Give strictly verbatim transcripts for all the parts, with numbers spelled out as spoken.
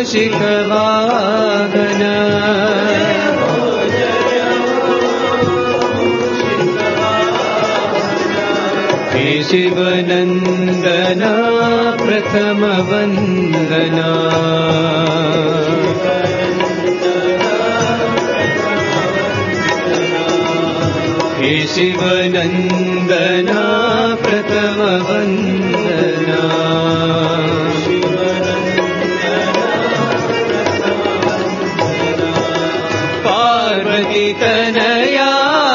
मूषिकवाहन हे शिवनन्दना प्रथम वन्दना हे शिवनन्दना प्रथम वन्दना पार्वती तनया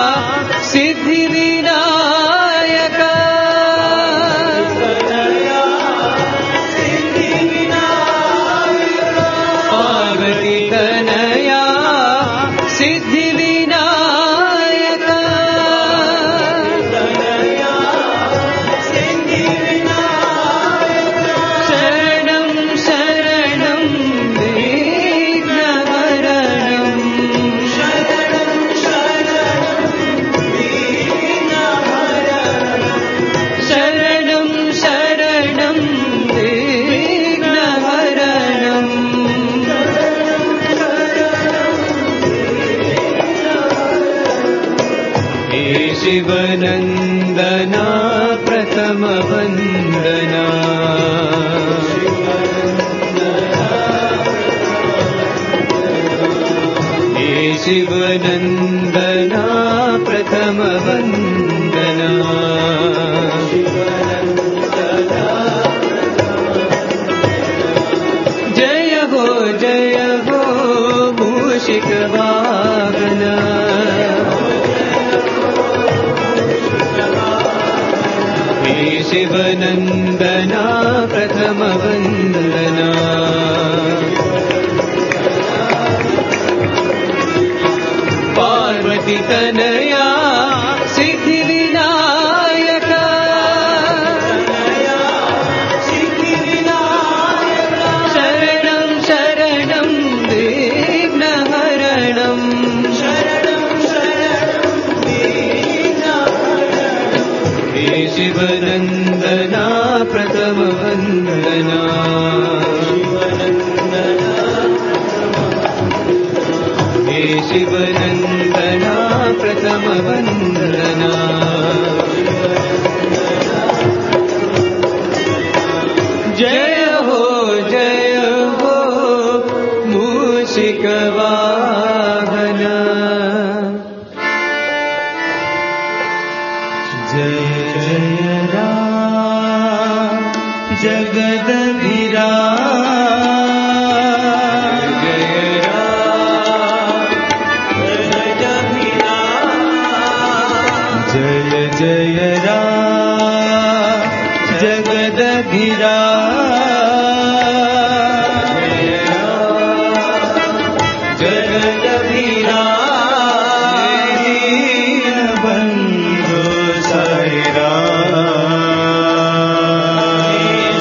सिद्धिविनायक पार्वती तनया सिद्धिविनायक शरणं शरणं विघ्नहरणं शरणं शरणं विघ्नहरणं हे शिवनन्दना प्रथम वन्दना हे शिवनन्दना प्रथम वन्दना जय हो जय हो मूषिकवाहन हे शिवनन्दना प्रथम वन्दना पार्वती तनया सिद्धिविनायक शरणं शरणं विघ्नहरणं हे शिवनन्दना प्रथम वन्दना हे शिवनन्दना प्रथम वन्दना जय हो जय हो मूषिकवाहन जय जय राम जगदभिराम जय राम जगदभिराम जय जय राम जगदभिराम जय राम जगदभिराम दीनबन्धु साई राम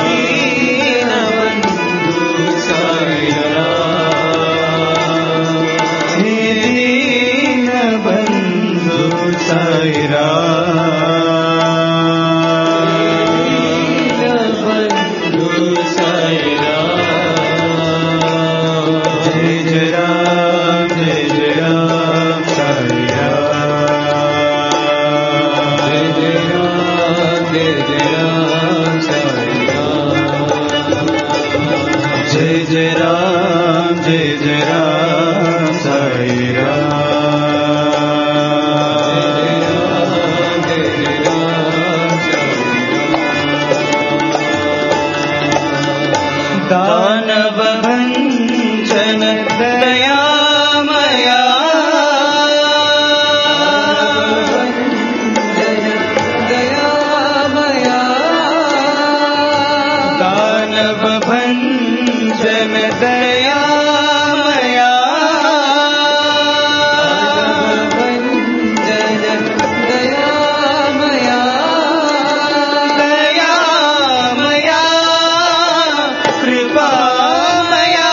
दीनबन्धु साई राम हे दीनबन्धु साई दानवभञ्जन दयामया दानवभञ्जन दयामया दयामया कृपामया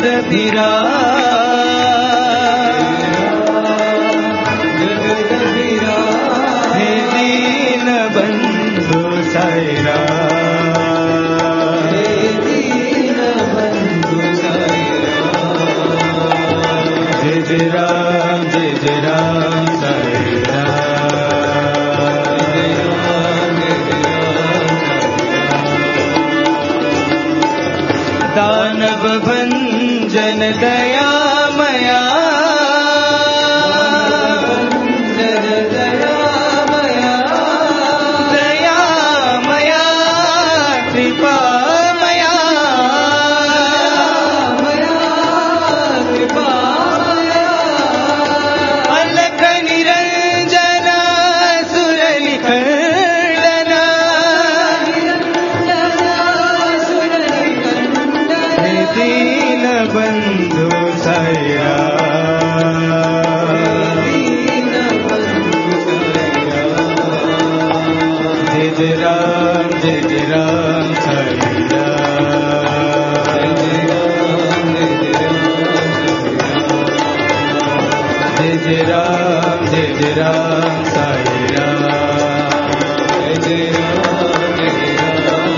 जगत भिरा जगत भिरा हे दीन बंधु साईरा हे दीन बंधु साईरा जय जय राम जय जय राम साईरा दानव भंजन दयामया भंजन दयामया दयामया कृपामया मया कृपामया अलख निरंजन सुरलिखंडना दीन बंधु साईरा दीन बंधु साईरा जय जय राम जय जय राम साईरा जय जय राम जय जय राम साईरा जय जय राम जय जय राम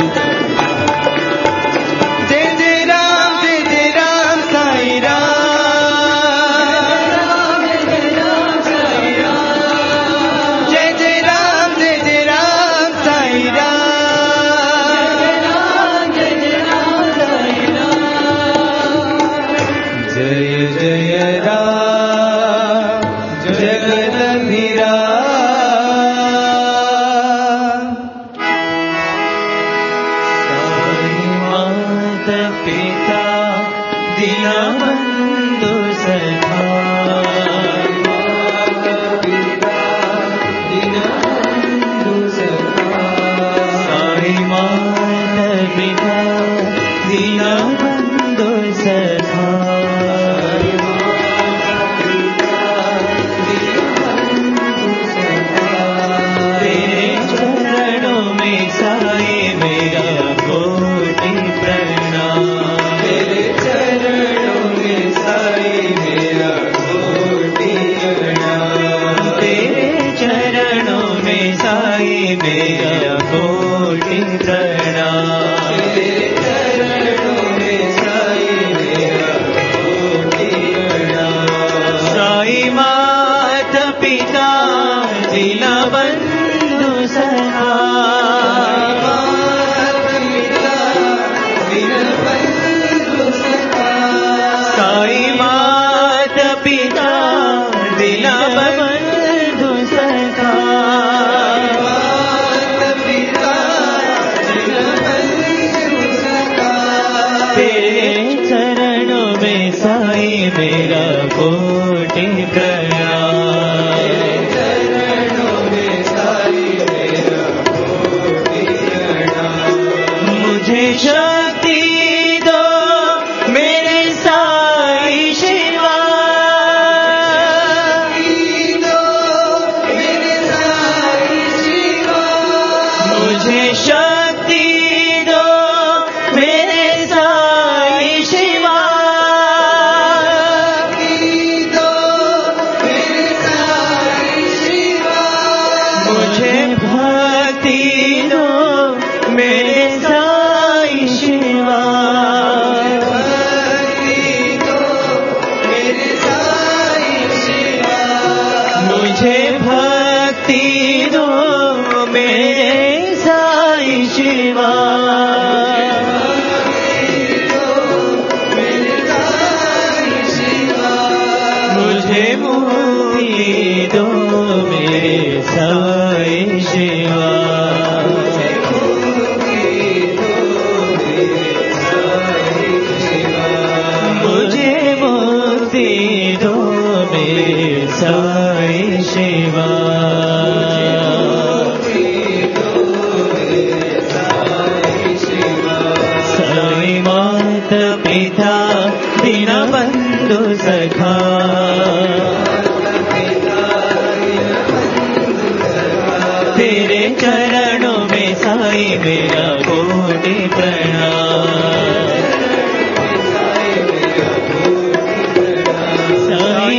मेरा कोटि प्रणाम।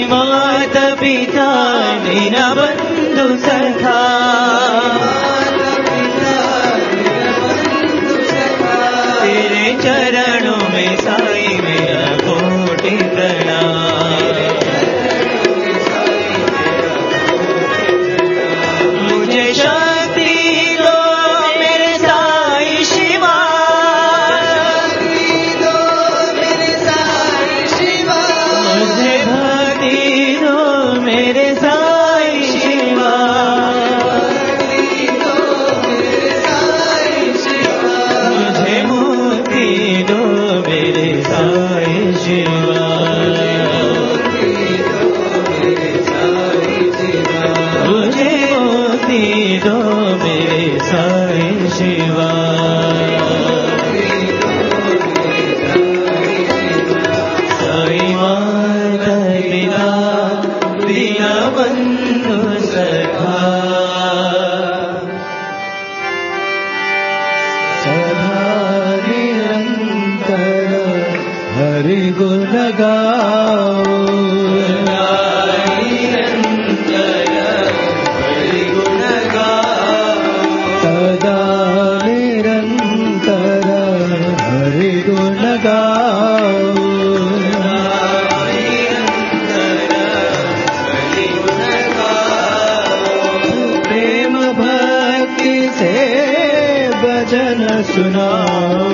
माता पिता दीनबंधु सखा तेरे चरणों में साई मेरा कोटि प्रणाम। मुझे शक्ति दो मेरे साई शिवा, मुझे भक्ति दो मेरे साई शिवा, मुझे मुक्ति दो मेरे साई शिवा, मुझे मुक्ति दो मेरे साई शिवा। साई माता पिता दीनबंधु सखा सदा निरंतर हरि गुण गाओ, सदा निरंतर हरि गुण गाओ, प्रेम भक्ति से भजन सुनाओ,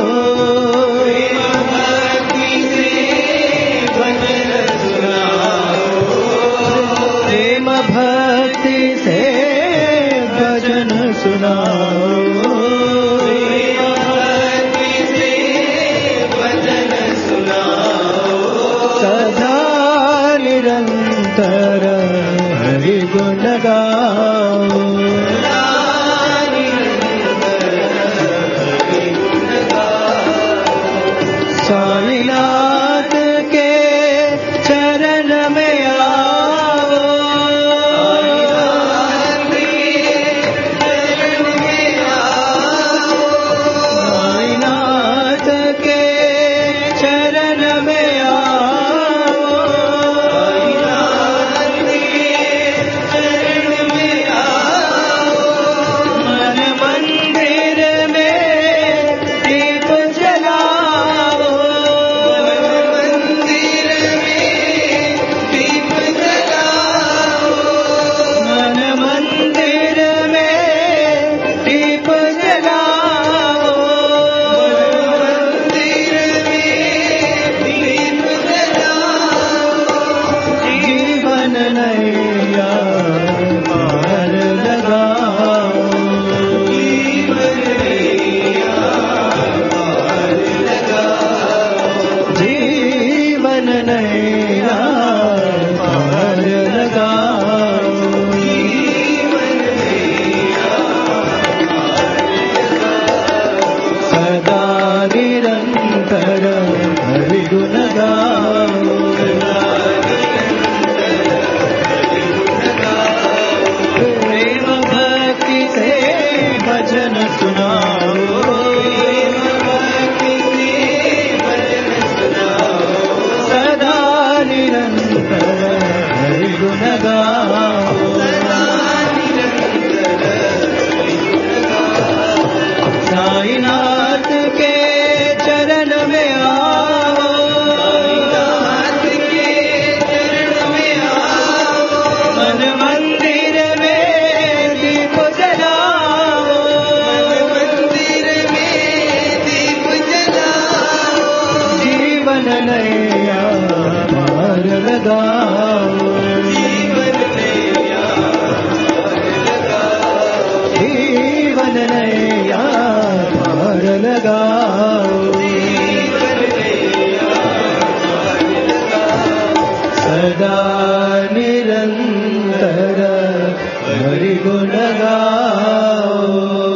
प्रेम भक्ति से भजन सुनाओ, सदा निरंतर हरि गुण गाओ, साईनाथ के चरण में आओ, साईनाथ के चरण में आओ, मन मंदिर में दीप जलाओ, मन मंदिर में दीप जलाओ, जीवन नैया पार लगाओ, जीवन नैया पार लगाओ, सदा निरंतर हरि गुण गाओ, प्रेम भक्ति से भजन सुनाओ, सदा निरंतर हरि गुण गाओ, साईनाथ के चरण में आओ, मन मंदिर में दीप जलाओ, जीवन नैया पार लगाओ, जीवन नैया पार लगाओ, सदा निरंतर हरि गुण गाओ,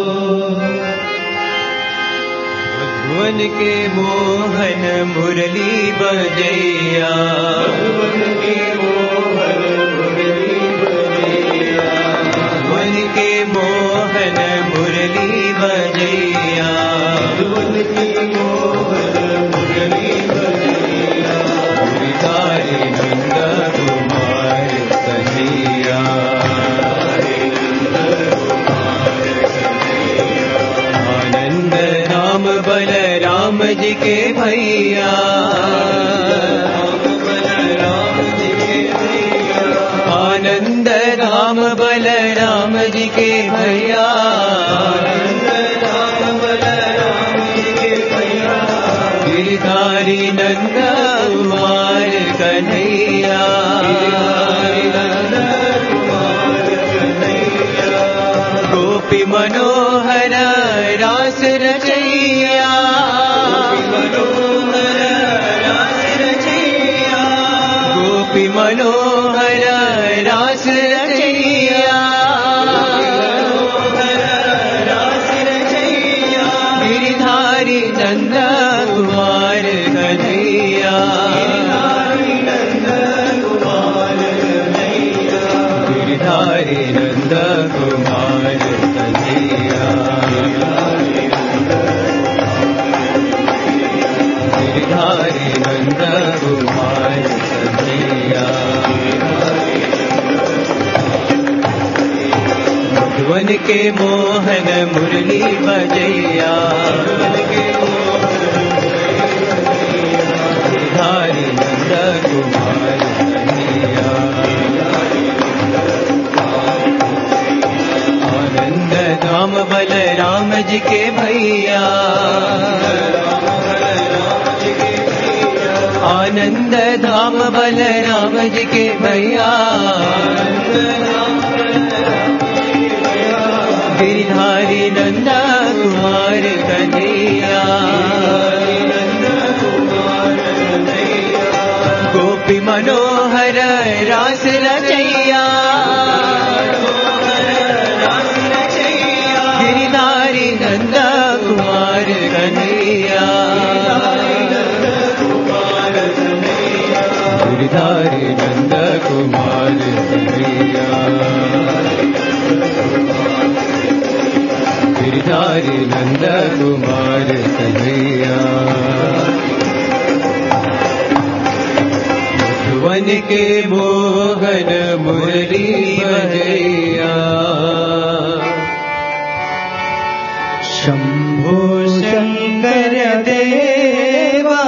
मधुवन के मोहन मुरली बजैया, मधुवन के मोहन मुरली बजैया, मधुवन के मोहन मुरली बजैया, मधुवन के मोहन मुरली बजैया, तारे नंद बलराम जी के भैया, आनंद धाम बलराम जी के भैया, गिरधारी नंद कुमार कन्हैया, गोपी मनोहर रास रचैया, गोपी मनोहर रास रचैया, गिरिधारी नंद कुमार कन्हैया, गिरिधारी नंद कुमार कन्हैया, गिरिधारी नंद कुमार कन्हैया। मधुवन के मोहन मुरली बजैया, गिरिधारी नंद कुमार कन्हैया, आनंद धाम बलराम जी के भैया, आनंद धाम बलराम जी के भैया, गिरिधारी नंद कुमार कन्हैया, गोपी मनोहर रास रचैया, गिरिधारी नंद कुमार कन्हैया, गिरिधारी नंद कुमार कन्हैया, गिरिधारी नंद कुमार कन्हैया। मधुवन के मोहन मुरली बजैया, शंभो शंकर देवा,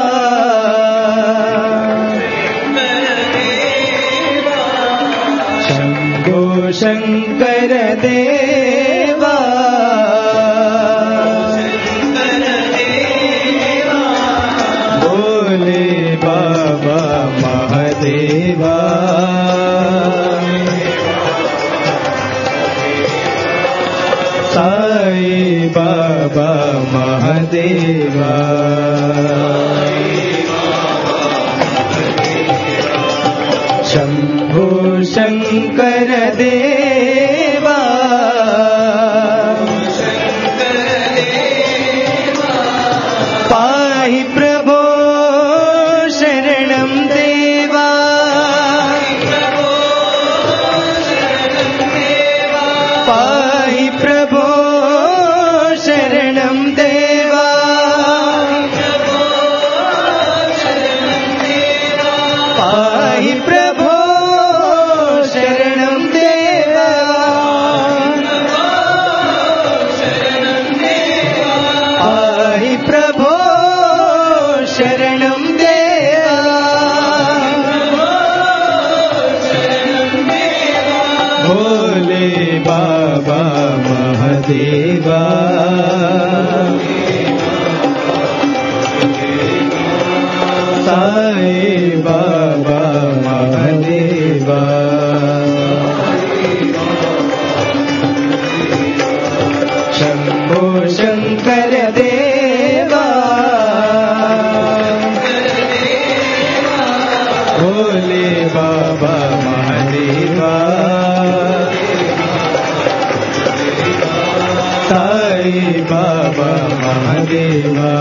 शंभो शंकर देवा, भोले बाबा महादेवा, साई बाबा महादेवा, शंभो शंकर देवा, पाहि प्रभो शरणं देवा, पाहि प्रभो शरणं देवा, पाहि प्रभो शरणं देवा, पाहि प्रभो शरणं देवा, भोले बाबा महादेवा, साई बाबा महादेवा, शंभो शंकर देवा, भोले बाबा महादेवा, साई बाबा महादेवा,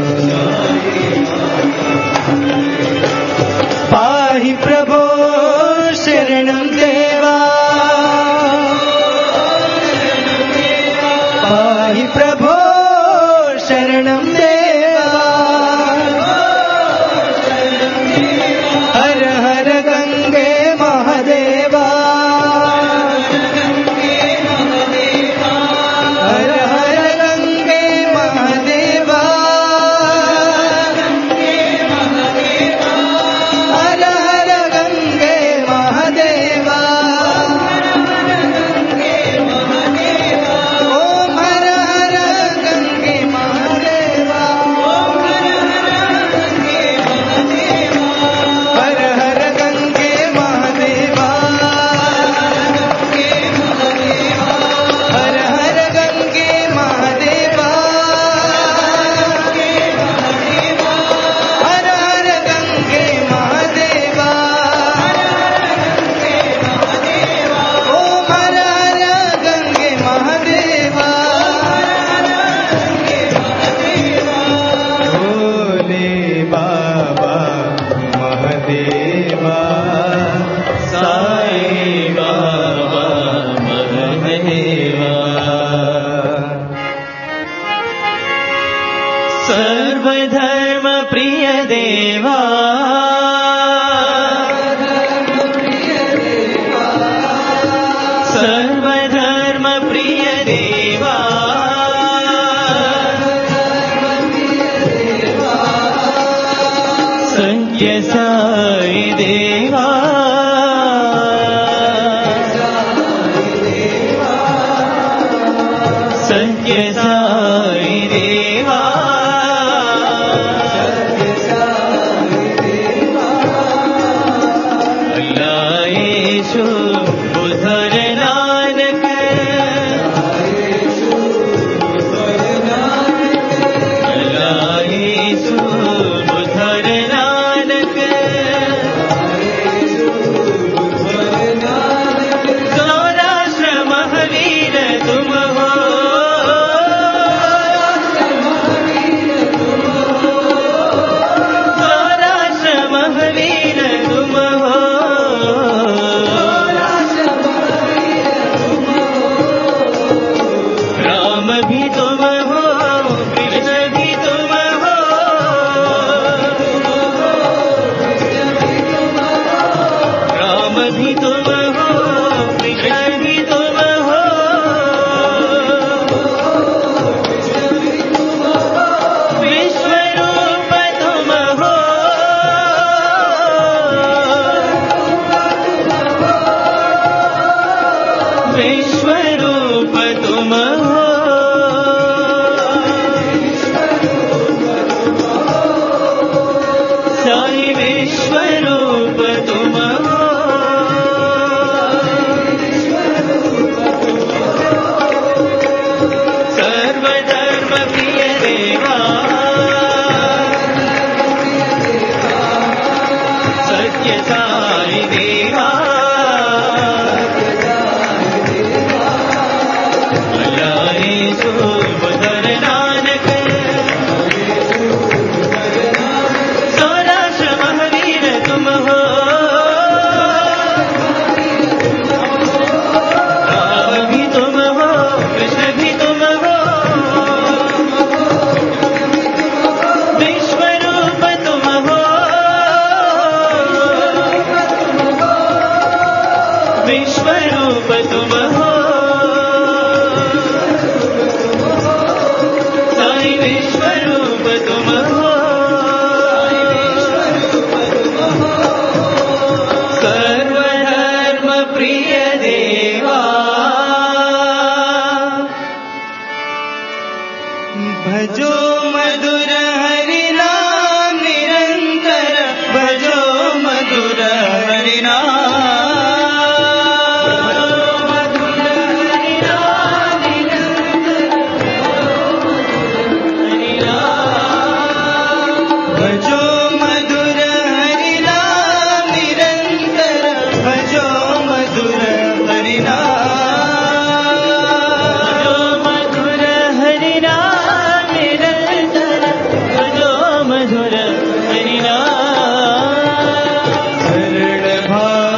पाहि प्रभो शरणं देवा, पाहि प्रभो शरणं देवा, हर हर गंगे महादेवा, हर हर गंगे महादेवा, सर्वधर्म प्रिय देवा सर्वधर्म प्रिय देवा सत्य साई देवा सत्य साई देवा अल्लाह यीशु बुधर नानक अल्लाह यीशु बुधर नानक सौराष्ट्र महावीर तुम हो सौराष्ट्र महावीर तुम हो राम भी तुम हो कृष्ण भी तुम हो राम भी तुम हो कृष्ण भी तुम हो विश्व रूप तुम हो विश्व रूप तुम हो साई विश्व रूप तुम हो सर्वधर्म प्रिय देवा सत्य साई देवा अल्लाह यीशु बुधर नानक सौराष्ट्र महावीर तुम हो राम भी तुम हो कृष्ण भी तुम हो विश्व रूप तुम हो विश्व रूप तुम हो साई विश्व रूप तुम हो सर्वधर्म प्रिय देवा भजो मधुर हरि नाम निरंतर भजो मधुर हरि नाम मधुर हरि नाम निरंतर भजो मधुर हरि नाम निरंतर भजो मधुर हरि नाम भजो मधुर हरि नाम निरंतर भजो मधुर हरि नाम शरण भाव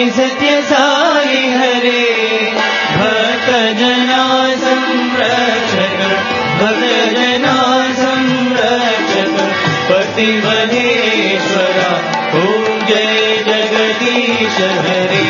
स्वामी सत्य साई हरे भक्त जना संरक्षक भक्त जना संरक्षक पतिवनेश्वरा ओम जय जगदीश हरे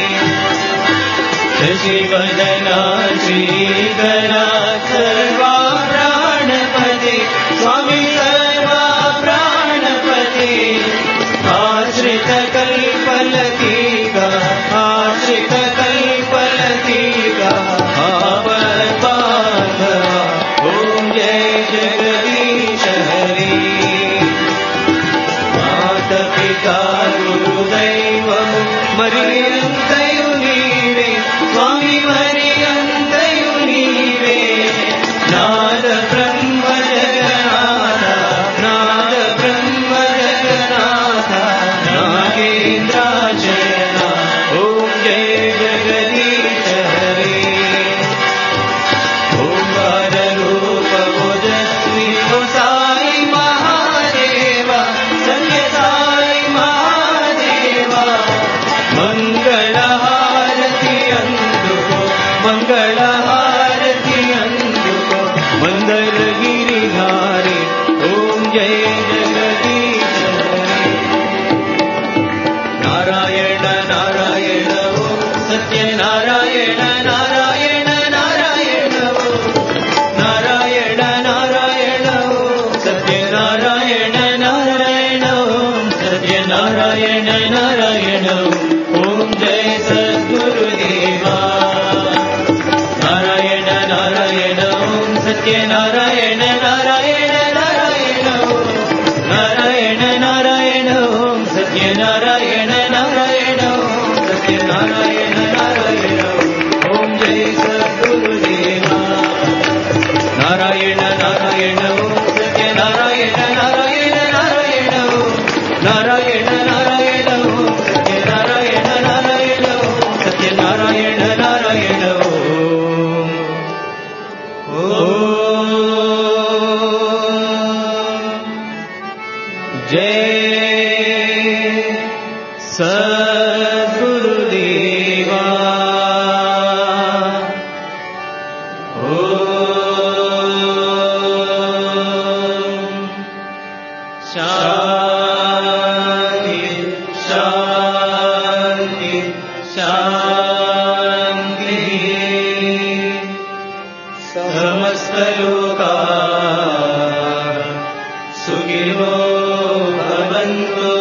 शशिवदना श्रीधरा सर्वा प्राणपते स्वामी सर्वा प्राणपते आश्रित कल्पलतिका आश्रित कल्पलतिका आपद्बान्धवा ओम जय जगदीश हरे माता पिता गुरुदैवं मर्यन्तयु नीवे स्वामी मर्यन्तयु नीवे नाद ब्रह्म जगन्नाथ नाद ब्रह्म जगन्नाथ नागेन्द्राचरणा ओम जय जगदीश हरे ओंकार रूप ओजस्वी ओ साई महादेवा सत्य साई महादेवा मंगल हारति अंदुको मंगल हारति अंदुको मंदर गिरिधारी ओम जय जगदीश हरे नारायण नारायण ओम सत्य नारायण नारायण नारायण ओम नारायण नारायण ओम सत्य नारायण नारायण ओम सत्य नारायण नारायण ओम जय सद्गुरुदेवा नारायण नारायण ओम सत्य नारायण नारायण नारायण ओम नारायण नारायण ओम सत्य नारायण नारायण ओम सत्य नारायण नारायण ओम जय सद्गुरुदेवा नारायण नारायण ओम सत्य नारायण नारायण नारायण ओम नारायण नारायण ओम सत्य नारायण नारायण ओम सत्य नारायण नारायण ओम जय सद्गुरुदेवा शांति शांति शांति समस्त लोका सुखिनो भवन्तु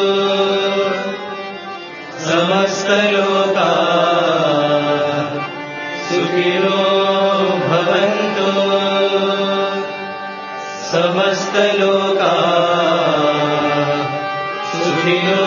समस्त लोका सुखिनो भवन्तु समस्त लोका सुखिनो